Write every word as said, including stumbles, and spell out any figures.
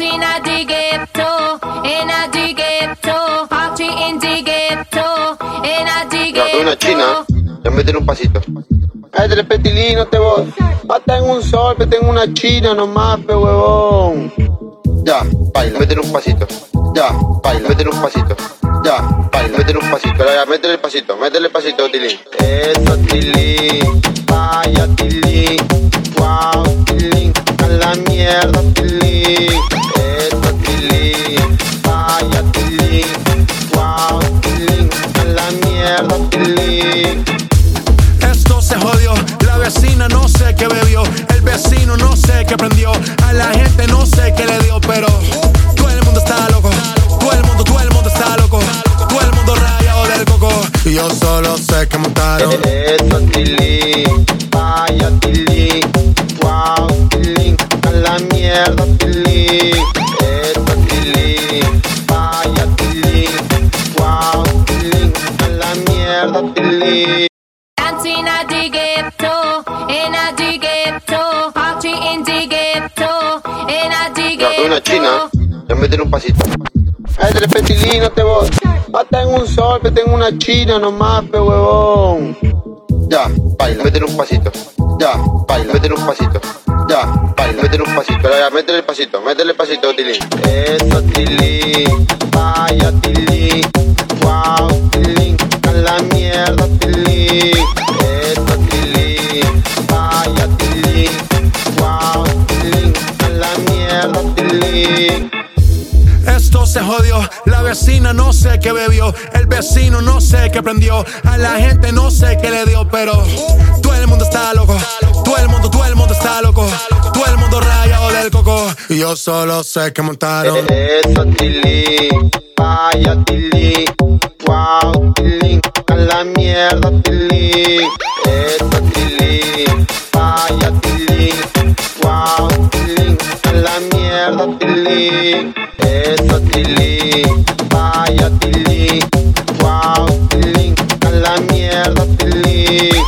Dancing at the ghetto, in a the ghetto, party in the ghetto, in a the ghetto. Una china, ya meten un pasito. Ay, tres petilinos te voy. Hasta en un sol, pero tengo una china nomás, pe huevón. Ya, baila, meten un pasito. Ya, baila, meten un pasito. Ya, baila, meten un pasito. Ya, métele el pasito, métele el pasito, Tilín. Eso, Tilín, vaya, Tilín. Wow, Tilín, a la mierda, Tilín. Eso, Tilín, vaya, Tilín. Wow, Tilín, a la mierda, Tilín. Esto se jodió, la vecina no sé qué bebió, el vecino no sé qué prendió, a la gente no sé qué le dio, pero todo el mundo está loco, todo el mundo, todo el mundo está loco, todo el mundo rayado del coco, y yo solo sé que montaron. Eso, Tilín, vaya, Tilín, wow, Tilín, a la mierda, Tilín. Eso, Tilín, vaya, Tilín, wow, Tilín, a la mierda, Tilín. Dancing at the ghetto, in a the ghetto, party in the ghetto, in a the ghetto. Una china, ya meten un pasito. Ay, tres petilinos te voy. Hasta en un sol, pero tengo una china nomás, pe huevón. Ya, baila, meten un pasito. Ya, baila, meten un pasito. Ya, baila, meten un pasito. Ya, métele el pasito, métele el pasito, Tilín. Eso, Tilín, vaya, Tilín. Wow, Tilín, a la mierda, Tilín. Eso, Tilín, vaya, Tilín. Wow, Tilín, a la mierda, Tilín. Esto se jodió, la vecina no sé qué bebió, el vecino no sé qué prendió, a la gente no sé qué le dio, pero todo el mundo está loco, todo el mundo, todo el mundo está loco, todo el mundo rayado del coco, y yo solo sé que montaron. Eso, Tilín, vaya, Tilín, wow, Tilín, a la mierda, Tilín. Eso, Tilín, vaya, Tilín, wow, Tilín, a la mierda, Tilín. Eso, Tilín, vaya, Tilín, wow, Tilín, a la mierda, Tilín.